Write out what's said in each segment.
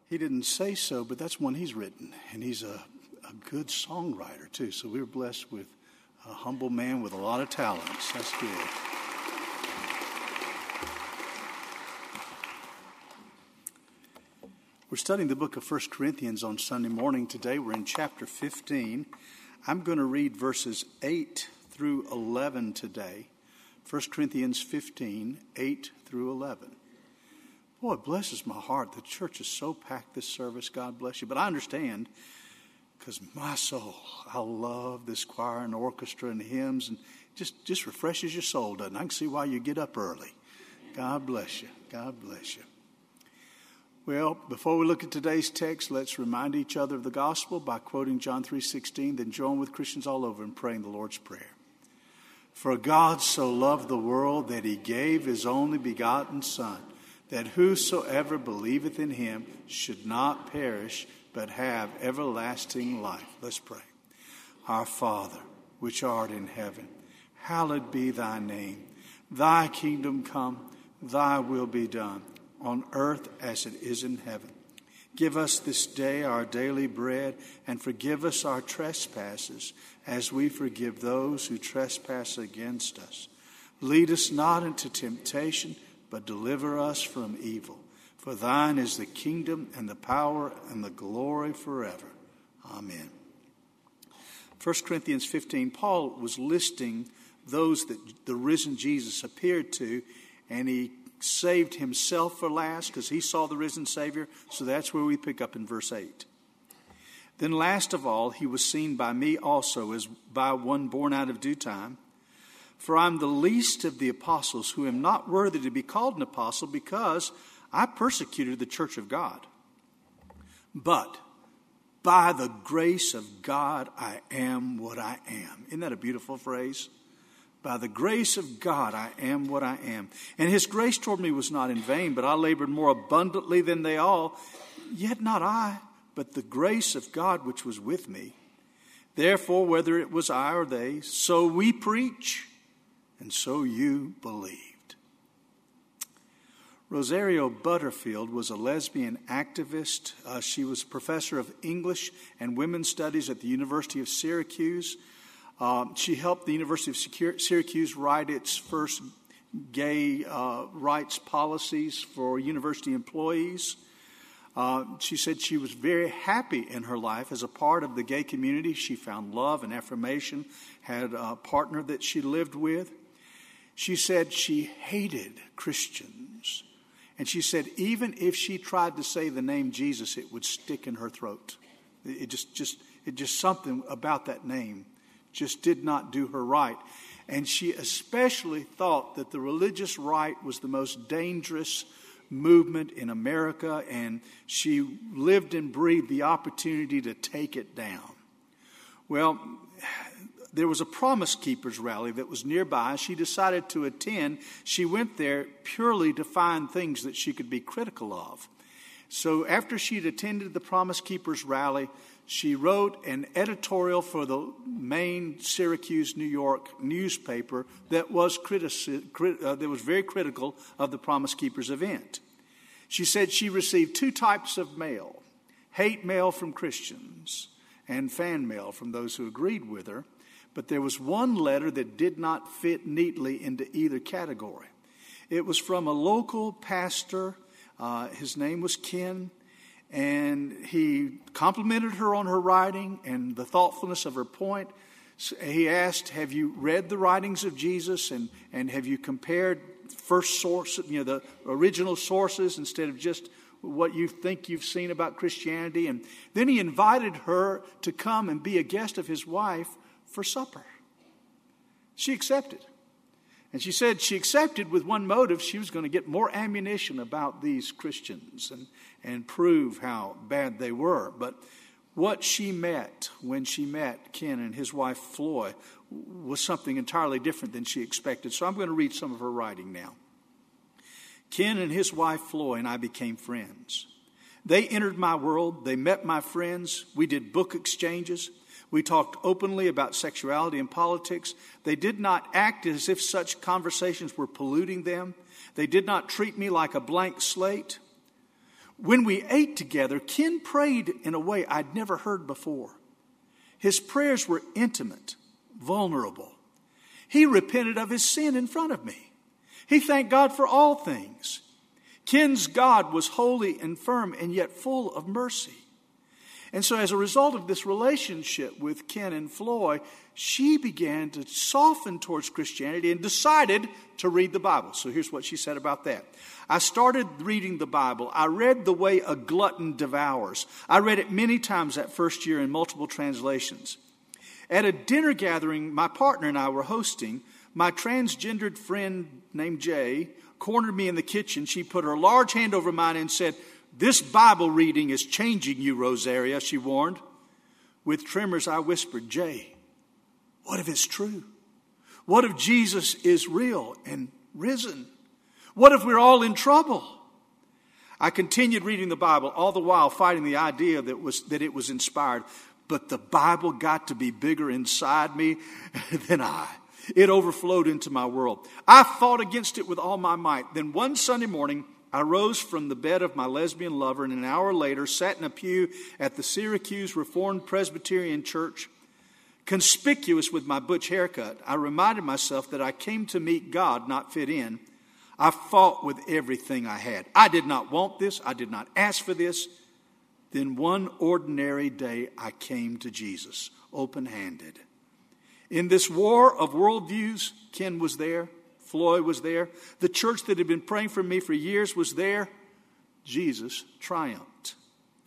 He didn't say so, but that's one he's written. And he's a good songwriter, too. So we were blessed with a humble man with a lot of talents. That's good. We're studying the book of 1 Corinthians on Sunday morning today. We're in chapter 15. I'm going to read verses 8 through 11 today. 1 Corinthians 15, 8 through 11. Boy, it blesses my heart. The church is so packed this service. God bless you. But I understand, because my soul, I love this choir and orchestra and hymns, and just refreshes your soul, doesn't it? I can see why you get up early. God bless you. God bless you. Well, before we look at today's text, let's remind each other of the gospel by quoting John 3:16, then join with Christians all over in praying the Lord's Prayer. For God so loved the world that he gave his only begotten Son, that whosoever believeth in him should not perish, but have everlasting life. Let's pray. Our Father, which art in heaven, hallowed be thy name. Thy kingdom come, thy will be done, on earth as it is in heaven. Give us this day our daily bread, and forgive us our trespasses, as we forgive those who trespass against us. Lead us not into temptation, but deliver us from evil. For thine is the kingdom and the power and the glory forever. Amen. 1 Corinthians 15, Paul was listing those that the risen Jesus appeared to, and he saved himself for last because he saw the risen Savior. So that's where we pick up in verse 8. Then last of all, he was seen by me also as by one born out of due time. For I am the least of the apostles, who am not worthy to be called an apostle, because I persecuted the church of God. But by the grace of God, I am what I am. Isn't that a beautiful phrase? By the grace of God, I am what I am. And his grace toward me was not in vain, but I labored more abundantly than they all. Yet not I, but the grace of God which was with me. Therefore, whether it was I or they, so we preach, and so you believed. Rosario Butterfield was a lesbian activist. She was professor of English and women's studies at the University of Syracuse. She helped the University of Syracuse write its first gay rights policies for university employees. She said she was very happy in her life as a part of the gay community. She found love and affirmation, had a partner that she lived with. She said she hated Christians. And she said even if she tried to say the name Jesus, it would stick in her throat. It just something about that name just did not do her right. And she especially thought that the religious right was the most dangerous movement in America, and she lived and breathed the opportunity to take it down. Well, there was a Promise Keepers rally that was nearby. She decided to attend. She went there purely to find things that she could be critical of. So after she'd attended the Promise Keepers rally, she wrote an editorial for the main Syracuse, New York newspaper that was very critical of the Promise Keepers event. She said she received two types of mail: hate mail from Christians and fan mail from those who agreed with her. But there was one letter that did not fit neatly into either category. It was from a local pastor. His name was Ken. And he complimented her on her writing and the thoughtfulness of her point. He asked, have you read the writings of Jesus, and have you compared first source, the original sources instead of just what you think you've seen about Christianity? And then he invited her to come and be a guest of his wife for supper. She accepted. And she said she accepted with one motive: she was going to get more ammunition about these Christians and prove how bad they were. But what she met when she met Ken and his wife Floy was something entirely different than she expected. So I'm going to read some of her writing now. Ken and his wife Floy and I became friends. They entered my world. They met my friends. We did book exchanges. We talked openly about sexuality and politics. They did not act as if such conversations were polluting them. They did not treat me like a blank slate. When we ate together, Ken prayed in a way I'd never heard before. His prayers were intimate, vulnerable. He repented of his sin in front of me. He thanked God for all things. Ken's God was holy and firm and yet full of mercy. And so as a result of this relationship with Ken and Floy, she began to soften towards Christianity and decided to read the Bible. So here's what she said about that. I started reading the Bible. I read The Way a Glutton Devours. I read it many times that first year in multiple translations. At a dinner gathering my partner and I were hosting, my transgendered friend named Jay cornered me in the kitchen. She put her large hand over mine and said, "This Bible reading is changing you, Rosaria," she warned. With tremors, I whispered, "Jay, what if it's true? What if Jesus is real and risen? What if we're all in trouble?" I continued reading the Bible, all the while fighting the idea that it was inspired. But the Bible got to be bigger inside me than I. It overflowed into my world. I fought against it with all my might. Then one Sunday morning, I rose from the bed of my lesbian lover and an hour later sat in a pew at the Syracuse Reformed Presbyterian Church. Conspicuous with my butch haircut, I reminded myself that I came to meet God, not fit in. I fought with everything I had. I did not want this. I did not ask for this. Then one ordinary day, I came to Jesus, open-handed. In this war of worldviews, Ken was there. Floy was there. The church that had been praying for me for years was there. Jesus triumphed.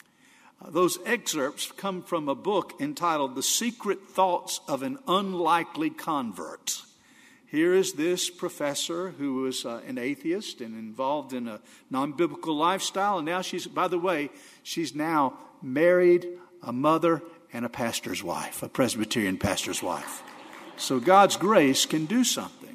Those excerpts come from a book entitled The Secret Thoughts of an Unlikely Convert. Here is this professor who was an atheist and involved in a non-biblical lifestyle. And now she's now married, a mother, and a pastor's wife, a Presbyterian pastor's wife. So God's grace can do something.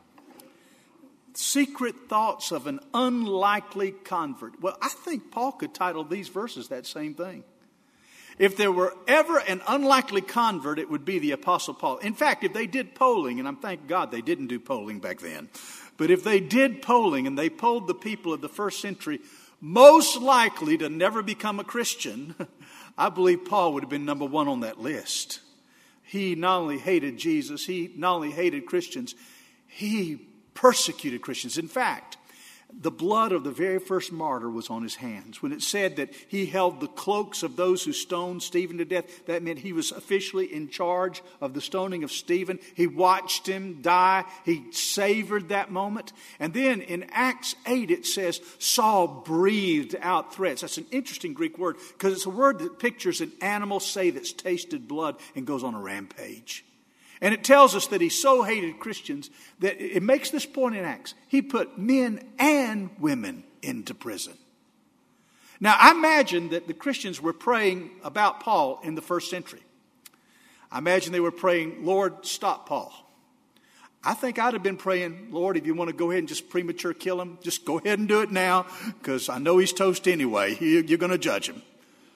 Secret Thoughts of an Unlikely Convert. Well, I think Paul could title these verses that same thing. If there were ever an unlikely convert, it would be the Apostle Paul. In fact, if they did polling, and I'm thank God they didn't do polling back then, but if they did polling and they polled the people of the first century most likely to never become a Christian, I believe Paul would have been number one on that list. He not only hated Jesus, he not only hated Christians, he persecuted Christians. In fact, the blood of the very first martyr was on his hands. When it said that he held the cloaks of those who stoned Stephen to death, that meant he was officially in charge of the stoning of Stephen. He watched him die. He savored that moment. And then in Acts 8, it says, Saul breathed out threats. That's an interesting Greek word because it's a word that pictures an animal, say, that's tasted blood and goes on a rampage. And it tells us that he so hated Christians that it makes this point in Acts. He put men and women into prison. Now, I imagine that the Christians were praying about Paul in the first century. I imagine they were praying, Lord, stop Paul. I think I'd have been praying, Lord, if you want to go ahead and just premature kill him, just go ahead and do it now because I know he's toast anyway. You're going to judge him.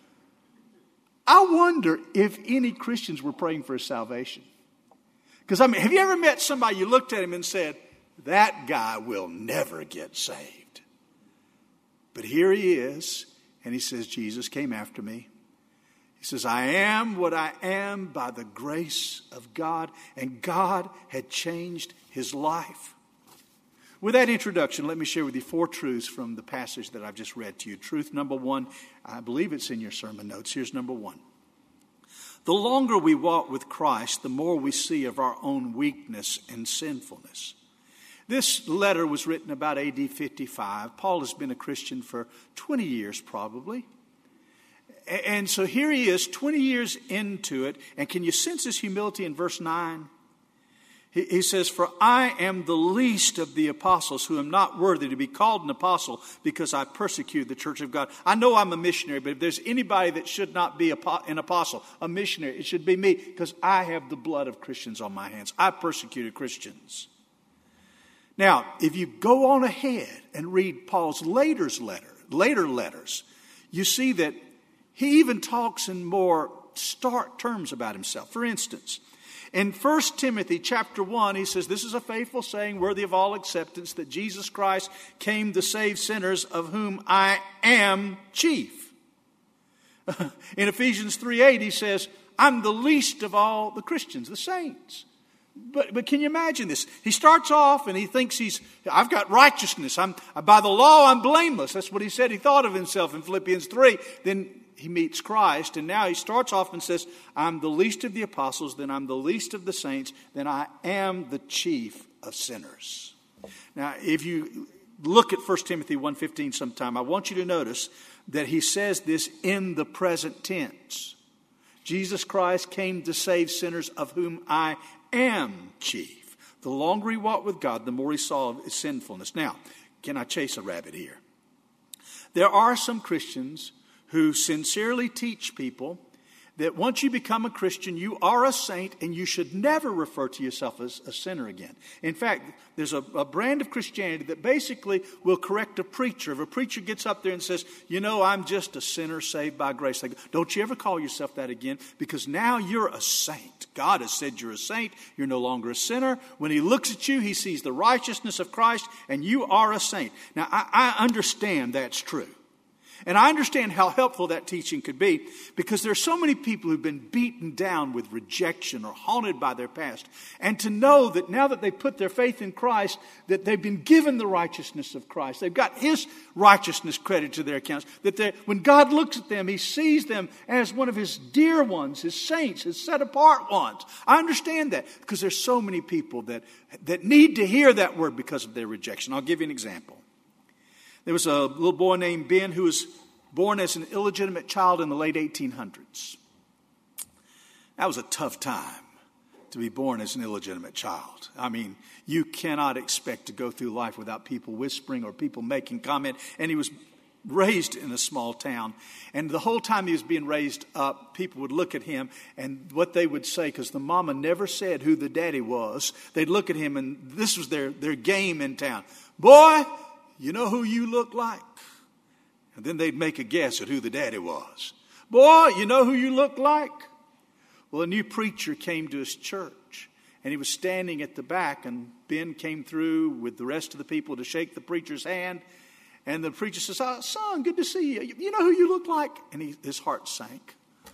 I wonder if any Christians were praying for his salvation. Because, have you ever met somebody, you looked at him and said, that guy will never get saved. But here he is, and he says, Jesus came after me. He says, I am what I am by the grace of God, and God had changed his life. With that introduction, let me share with you 4 truths from the passage that I've just read to you. Truth number 1, I believe it's in your sermon notes. Here's number 1. The longer we walk with Christ, the more we see of our own weakness and sinfulness. This letter was written about AD 55. Paul has been a Christian for 20 years probably. And so here he is 20 years into it. And can you sense his humility in verse 9? He says, for I am the least of the apostles who am not worthy to be called an apostle because I persecuted the church of God. I know I'm a missionary, but if there's anybody that should not be an apostle, a missionary, it should be me because I have the blood of Christians on my hands. I persecuted Christians. Now, if you go on ahead and read Paul's later letters, you see that he even talks in more stark terms about himself. For instance, In 1 Timothy chapter 1, he says, this is a faithful saying worthy of all acceptance, that Jesus Christ came to save sinners, of whom I am chief. In Ephesians 3:8, he says, I'm the least of all the Christians, the saints. But can you imagine this? He starts off and he thinks I've got righteousness. By the law, I'm blameless. That's what he said. He thought of himself in Philippians 3. Then he meets Christ, and now he starts off and says, I'm the least of the apostles, then I'm the least of the saints, then I am the chief of sinners. Now, if you look at 1 Timothy 1:15 sometime, I want you to notice that he says this in the present tense. Jesus Christ came to save sinners, of whom I am chief. The longer he walked with God, the more he saw of his sinfulness. Now, can I chase a rabbit here? There are some Christians who sincerely teach people that once you become a Christian, you are a saint and you should never refer to yourself as a sinner again. In fact, there's a brand of Christianity that basically will correct a preacher. If a preacher gets up there and says, I'm just a sinner saved by grace, they go, don't you ever call yourself that again, because now you're a saint. God has said you're a saint. You're no longer a sinner. When he looks at you, he sees the righteousness of Christ, and you are a saint. Now, I understand that's true. And I understand how helpful that teaching could be, because there are so many people who've been beaten down with rejection or haunted by their past. And to know that now that they've put their faith in Christ, that they've been given the righteousness of Christ. They've got his righteousness credited to their accounts. That when God looks at them, he sees them as one of his dear ones, his saints, his set apart ones. I understand that, because there's so many people that need to hear that word because of their rejection. I'll give you an example. There was a little boy named Ben who was born as an illegitimate child in the late 1800s. That was a tough time to be born as an illegitimate child. I mean, you cannot expect to go through life without people whispering or people making comment. And he was raised in a small town. And the whole time he was being raised up, people would look at him, and what they would say, because the mama never said who the daddy was, they'd look at him, and this was their game in town. Boy, you know who you look like? And then they'd make a guess at who the daddy was. Boy, you know who you look like? Well, a new preacher came to his church, and he was standing at the back, and Ben came through with the rest of the people to shake the preacher's hand. And the preacher says, son, good to see you. You know who you look like? And his heart sank.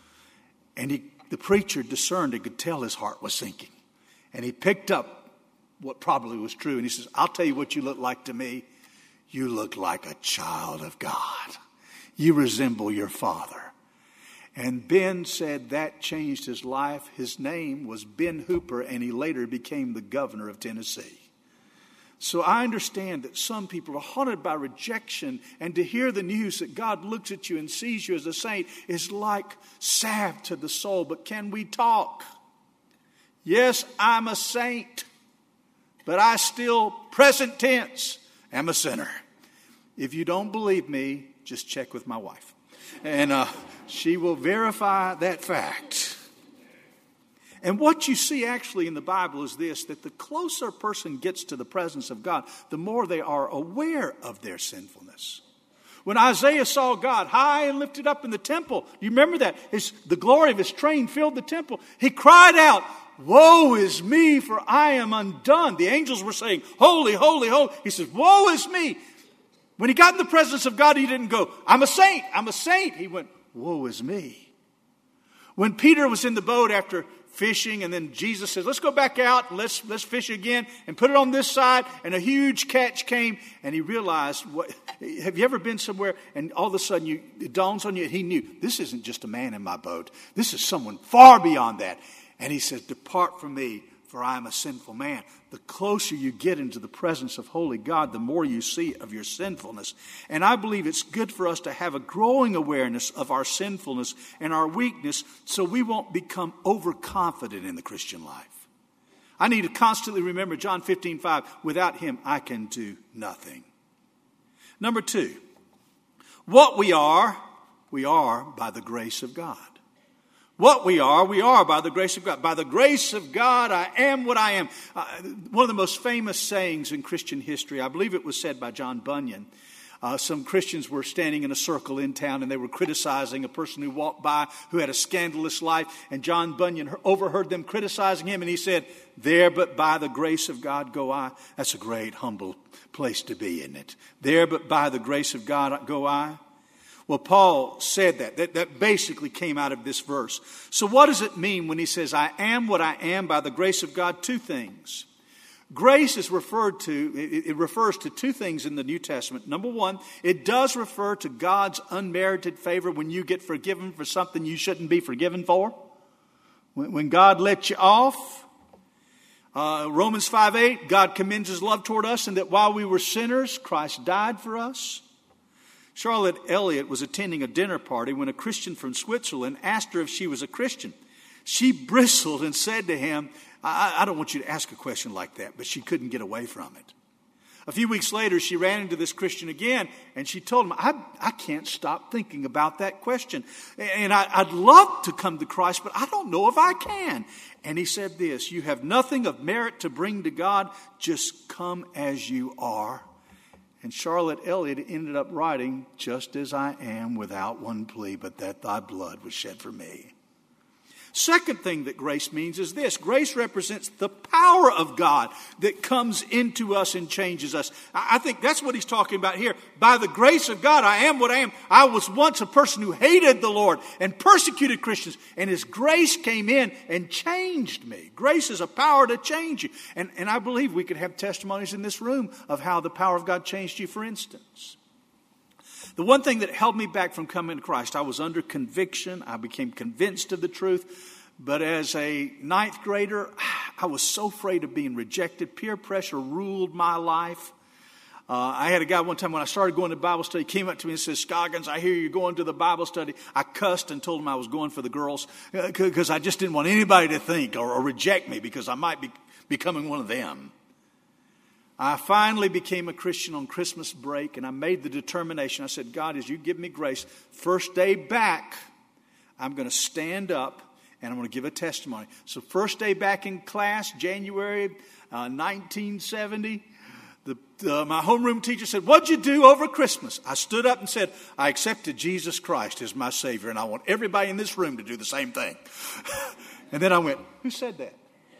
And the preacher discerned and could tell his heart was sinking. And he picked up what probably was true, and he says, I'll tell you what you look like to me. You look like a child of God. You resemble your father. And Ben said that changed his life. His name was Ben Hooper, and he later became the governor of Tennessee. So I understand that some people are haunted by rejection, and to hear the news that God looks at you and sees you as a saint is like salve to the soul. But can we talk? Yes, I'm a saint, but I still, present tense, am a sinner. If you don't believe me, just check with my wife. And she will verify that fact. And what you see actually in the Bible is this, that the closer a person gets to the presence of God, the more they are aware of their sinfulness. When Isaiah saw God high and lifted up in the temple, you remember that? The glory of his train filled the temple. He cried out, woe is me, for I am undone. The angels were saying, holy, holy, holy. He says, woe is me. When he got in the presence of God, he didn't go, I'm a saint, I'm a saint. He went, woe is me. When Peter was in the boat after fishing, and then Jesus says, let's go back out and let's fish again and put it on this side, and a huge catch came, and he realized, have you ever been somewhere and all of a sudden it dawns on you, and he knew, this isn't just a man in my boat, this is someone far beyond that. And he says, depart from me, for I am a sinful man. The closer you get into the presence of holy God, the more you see of your sinfulness. And I believe it's good for us to have a growing awareness of our sinfulness and our weakness, so we won't become overconfident in the Christian life. I need to constantly remember John 15:5, without him I can do nothing. Number 2, what we are by the grace of God. What we are by the grace of God. By the grace of God, I am what I am. One of the most famous sayings in Christian history, I believe it was said by John Bunyan. some Christians were standing in a circle in town, and they were criticizing a person who walked by who had a scandalous life. And John Bunyan overheard them criticizing him, and he said, "There but by the grace of God go I." That's a great, humble place to be, isn't it? There but by the grace of God go I. Well, Paul said that basically came out of this verse. So what does it mean when he says, "I am what I am by the grace of God"? Two things. Grace is it refers to two things in the New Testament. Number one, it does refer to God's unmerited favor when you get forgiven for something you shouldn't be forgiven for. When God lets you off. Romans 5:8, God commends his love toward us, and that while we were sinners, Christ died for us. Charlotte Elliott was attending a dinner party when a Christian from Switzerland asked her if she was a Christian. She bristled and said to him, I don't want you to ask a question like that, but she couldn't get away from it. A few weeks later, she ran into this Christian again, and she told him, I can't stop thinking about that question. And I'd love to come to Christ, but I don't know if I can. And he said this, "You have nothing of merit to bring to God. Just come as you are." And Charlotte Elliott ended up writing, "Just as I am, without one plea, but that thy blood was shed for me." Second thing that grace means is this. Grace represents the power of God that comes into us and changes us. I think that's what he's talking about here. By the grace of God, I am what I am. I was once a person who hated the Lord and persecuted Christians, and his grace came in and changed me. Grace is a power to change you. And I believe we could have testimonies in this room of how the power of God changed you, for instance. The one thing that held me back from coming to Christ, I was under conviction. I became convinced of the truth. But as a ninth grader, I was so afraid of being rejected. Peer pressure ruled my life. I had a guy one time when I started going to Bible study, came up to me and said, "Scoggins, I hear you're going to the Bible study." I cussed and told him I was going for the girls because I just didn't want anybody to think or reject me because I might be becoming one of them. I finally became a Christian on Christmas break, and I made the determination. I said, "God, as you give me grace, first day back, I'm going to stand up and I'm going to give a testimony." So first day back in class, January 1970, my homeroom teacher said, "What'd you do over Christmas?" I stood up and said, "I accepted Jesus Christ as my Savior, and I want everybody in this room to do the same thing." And then I went, "Who said that?"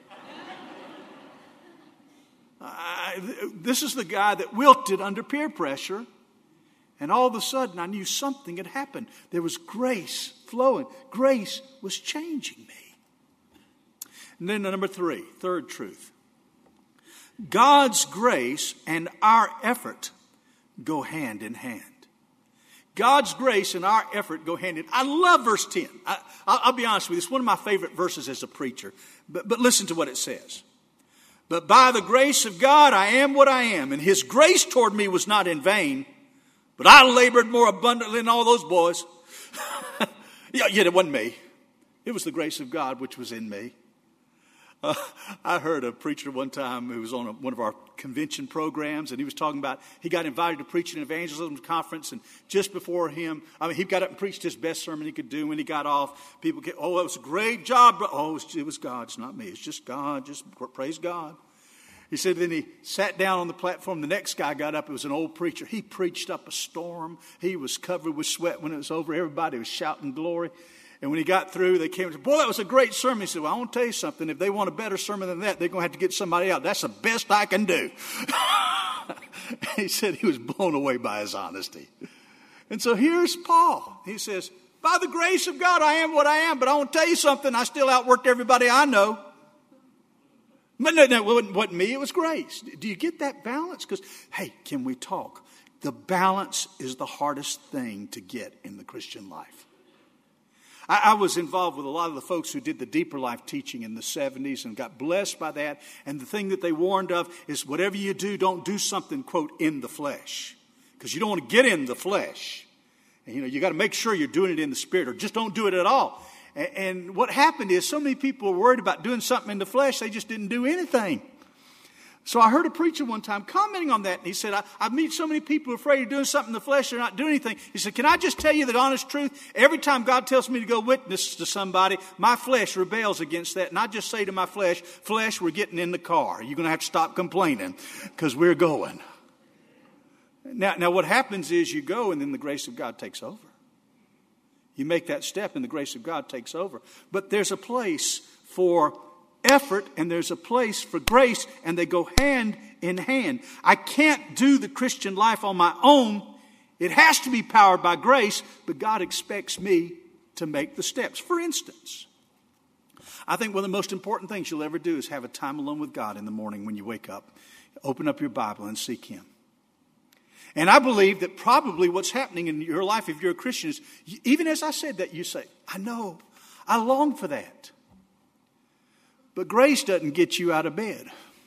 This is the guy that wilted under peer pressure. And all of a sudden, I knew something had happened. There was grace flowing. Grace was changing me. And then number three, third truth. God's grace and our effort go hand in hand. God's grace and our effort go hand in hand. I love verse 10. I'll be honest with you. It's one of my favorite verses as a preacher. But listen to what it says. "But by the grace of God, I am what I am. And his grace toward me was not in vain. But I labored more abundantly than all those boys." Yet it wasn't me. It was the grace of God which was in me. I heard a preacher one time who was on one of our convention programs, and he was talking about, he got invited to preach an evangelism conference, and just before him, he got up and preached his best sermon he could do. When he got off, people get, "Oh, it was a great job." "Oh, it was God. It's not me. It's just God. Just praise God." He said then he sat down on the platform. The next guy got up. It was an old preacher. He preached up a storm. He was covered with sweat when it was over. Everybody was shouting glory. And when he got through, they came and said, "Boy, that was a great sermon." He said, "Well, I want to tell you something. If they want a better sermon than that, they're going to have to get somebody else. That's the best I can do." He said he was blown away by his honesty. And so here's Paul. He says, "By the grace of God, I am what I am. But I want to tell you something. I still outworked everybody I know." But no, it wasn't me. It was grace. Do you get that balance? Because, hey, can we talk? The balance is the hardest thing to get in the Christian life. I was involved with a lot of the folks who did the Deeper Life teaching in the 70s and got blessed by that. And the thing that they warned of is whatever you do, don't do something, quote, in the flesh. Because you don't want to get in the flesh. And, you got to make sure you're doing it in the spirit, or just don't do it at all. And what happened is so many people were worried about doing something in the flesh, they just didn't do anything. So I heard a preacher one time commenting on that, and he said, I meet so many people who are afraid of doing something in the flesh, they're not doing anything. He said, "Can I just tell you the honest truth? Every time God tells me to go witness to somebody, my flesh rebels against that. And I just say to my flesh, we're getting in the car. You're going to have to stop complaining because we're going." Now what happens is you go and then the grace of God takes over. You make that step and the grace of God takes over. But there's a place for effort and there's a place for grace, and they go hand in hand. I can't do the Christian life on my own. It has to be powered by grace, but God expects me to make the steps. For instance, I think one of the most important things you'll ever do is have a time alone with God in the morning when you wake up. Open up your Bible and seek Him. And I believe that probably what's happening in your life, if you're a Christian, is even as I said that, you say, I know, I long for that. But grace doesn't get you out of bed.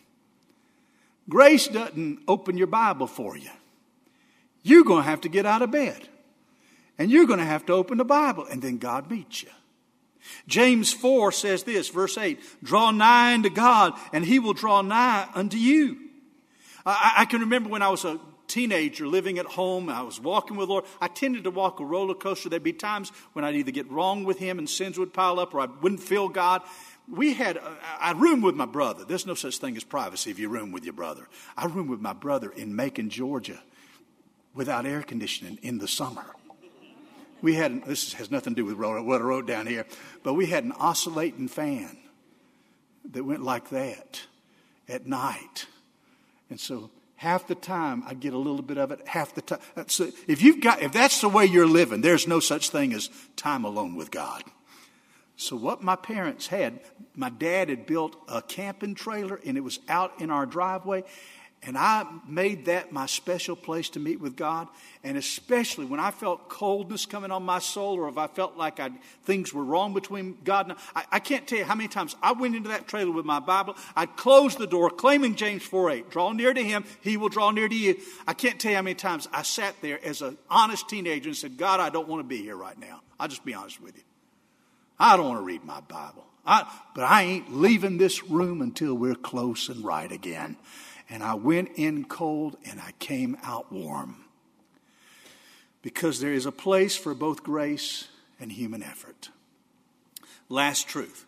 Grace doesn't open your Bible for you. You're going to have to get out of bed. And you're going to have to open the Bible. And then God meets you. James 4 says this, verse 8, draw nigh unto God, and He will draw nigh unto you. I can remember when I was a teenager living at home, I was walking with the Lord. I tended to walk a roller coaster. There'd be times when I'd either get wrong with Him and sins would pile up, or I wouldn't feel God. I roomed with my brother. There's no such thing as privacy if you room with your brother. I roomed with my brother in Macon, Georgia, without air conditioning in the summer. This has nothing to do with what I wrote down here, but we had an oscillating fan that went like that at night. And so half the time I get a little bit of it, half the time. So if that's the way you're living, there's no such thing as time alone with God. So what my parents had, my dad had built a camping trailer and it was out in our driveway. And I made that my special place to meet with God. And especially when I felt coldness coming on my soul, or if I felt like things were wrong between God and I can't tell you how many times I went into that trailer with my Bible. I'd close the door, claiming James 4:8. Draw near to Him, He will draw near to you. I can't tell you how many times I sat there as an honest teenager and said, God, I don't want to be here right now. I'll just be honest with you. I don't want to read my Bible. But I ain't leaving this room until we're close and right again. And I went in cold and I came out warm. Because there is a place for both grace and human effort. Last truth.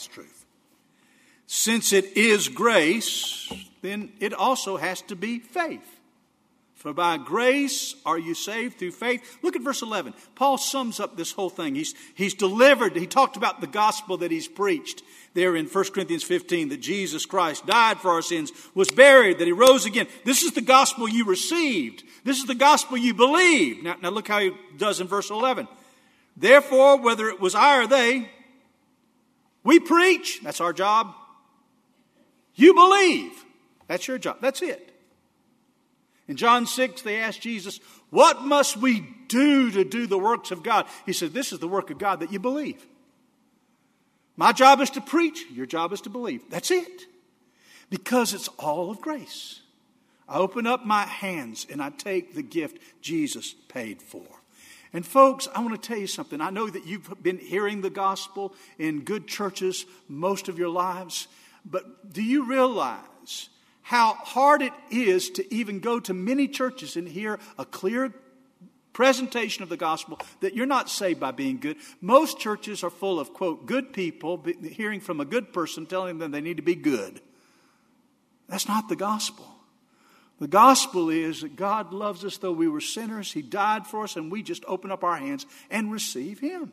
Since it is grace, then it also has to be faith. For by grace are you saved through faith. Look at verse 11. Paul sums up this whole thing. He's delivered. He talked about the gospel that he's preached there in 1 Corinthians 15, that Jesus Christ died for our sins, was buried, that He rose again. This is the gospel you received. This is the gospel you believed. Now look how he does in verse 11. Therefore, whether it was I or they, we preach. That's our job. You believe. That's your job. That's it. In John 6, they asked Jesus, what must we do to do the works of God? He said, this is the work of God, that you believe. My job is to preach. Your job is to believe. That's it. Because it's all of grace. I open up my hands and I take the gift Jesus paid for. And folks, I want to tell you something. I know that you've been hearing the gospel in good churches most of your lives. But do you realize how hard it is to even go to many churches and hear a clear presentation of the gospel that you're not saved by being good? Most churches are full of, quote, good people hearing from a good person telling them they need to be good. That's not the gospel. The gospel is that God loves us though we were sinners. He died for us, and we just open up our hands and receive Him.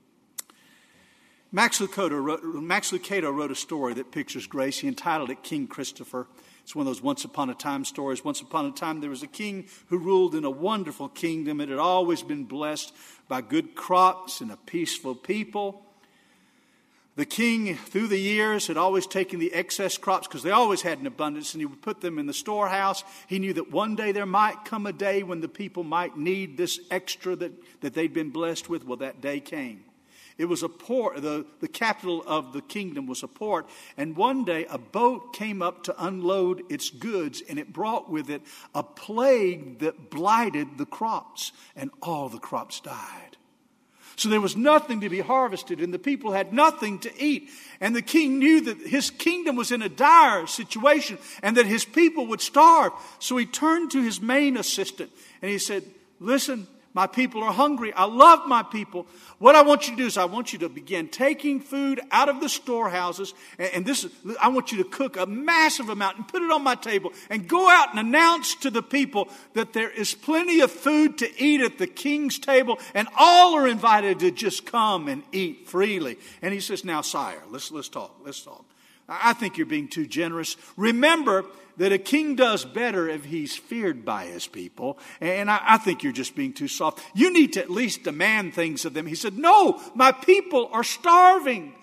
Max Lucado wrote a story that pictures grace. He entitled it King Christopher. It's one of those once upon a time stories. Once upon a time, there was a king who ruled in a wonderful kingdom. It had always been blessed by good crops and a peaceful people. The king, through the years, had always taken the excess crops, because they always had an abundance, and he would put them in the storehouse. He knew that one day there might come a day when the people might need this extra that they'd been blessed with. Well, that day came. It was a port. The capital of the kingdom was a port. And one day a boat came up to unload its goods, and it brought with it a plague that blighted the crops, and all the crops died. So there was nothing to be harvested, and the people had nothing to eat. And the king knew that his kingdom was in a dire situation and that his people would starve. So he turned to his main assistant and he said, listen, My people are hungry. I love my people. What I want you to do is I want you to begin taking food out of the storehouses. And I want you to cook a massive amount and put it on my table. And go out and announce to the people that there is plenty of food to eat at the king's table. And all are invited to just come and eat freely. And he says, now, sire, let's talk. Let's talk. I think you're being too generous. Remember that a king does better if he's feared by his people. And I think you're just being too soft. You need to at least demand things of them. He said, no, my people are starving.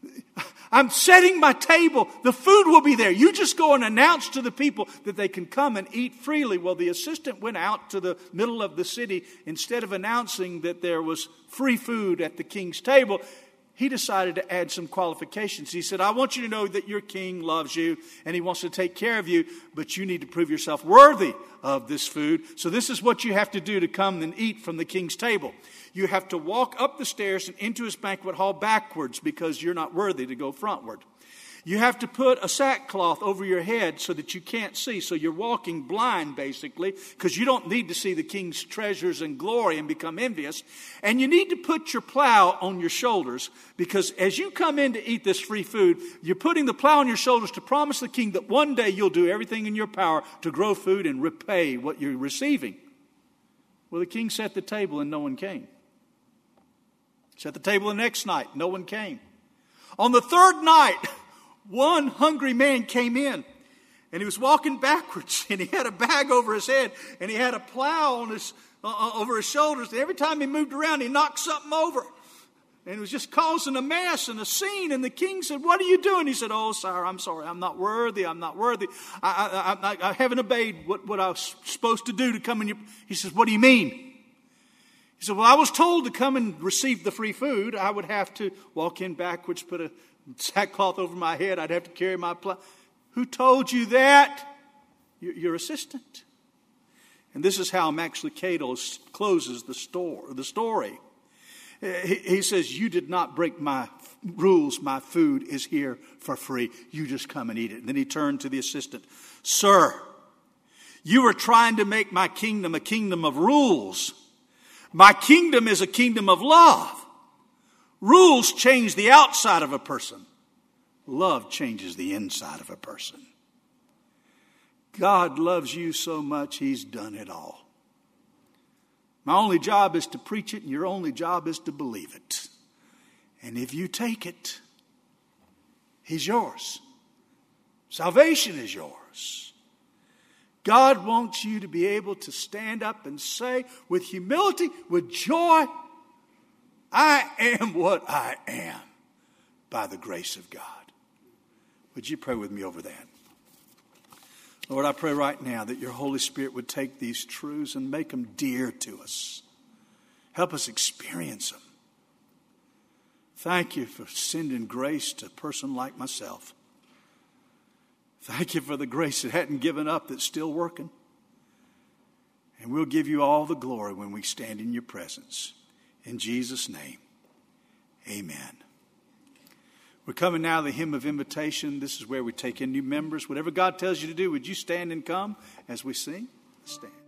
I'm setting my table. The food will be there. You just go and announce to the people that they can come and eat freely. Well, the assistant went out to the middle of the city. Instead of announcing that there was free food at the king's table, he decided to add some qualifications. He said, I want you to know that your king loves you and he wants to take care of you, but you need to prove yourself worthy of this food. So this is what you have to do to come and eat from the king's table. You have to walk up the stairs and into his banquet hall backwards because you're not worthy to go frontward. You have to put a sackcloth over your head so that you can't see. So you're walking blind, basically, because you don't need to see the king's treasures and glory and become envious. And you need to put your plow on your shoulders because as you come in to eat this free food, you're putting the plow on your shoulders to promise the king that one day you'll do everything in your power to grow food and repay what you're receiving. Well, the king set the table and no one came. Set the table the next night, no one came. On the third night, one hungry man came in and he was walking backwards and he had a bag over his head and he had a plow on over his shoulders. And every time he moved around, he knocked something over. And it was just causing a mess and a scene. And the king said, what are you doing? He said, oh, sire, I'm sorry. I'm not worthy. I'm not worthy. I haven't obeyed what I was supposed to do to come in. He says, what do you mean? He said, well, I was told to come and receive the free food. I would have to walk in backwards, put a sackcloth over my head. I'd have to carry my plow. Who told you that? Your assistant. And this is how Max Lucado closes the story. He says, you did not break my rules. My food is here for free. You just come and eat it. And then he turned to the assistant. Sir, you are trying to make my kingdom a kingdom of rules. My kingdom is a kingdom of love. Rules change the outside of a person. Love changes the inside of a person. God loves you so much, he's done it all. My only job is to preach it, and your only job is to believe it. And if you take it, he's yours. Salvation is yours. God wants you to be able to stand up and say with humility, with joy, I am what I am by the grace of God. Would you pray with me over that? Lord, I pray right now that your Holy Spirit would take these truths and make them dear to us. Help us experience them. Thank you for sending grace to a person like myself. Thank you for the grace that hadn't given up, that's still working. And we'll give you all the glory when we stand in your presence. In Jesus' name, amen. We're coming now to the hymn of invitation. This is where we take in new members. Whatever God tells you to do, would you stand and come as we sing? Stand.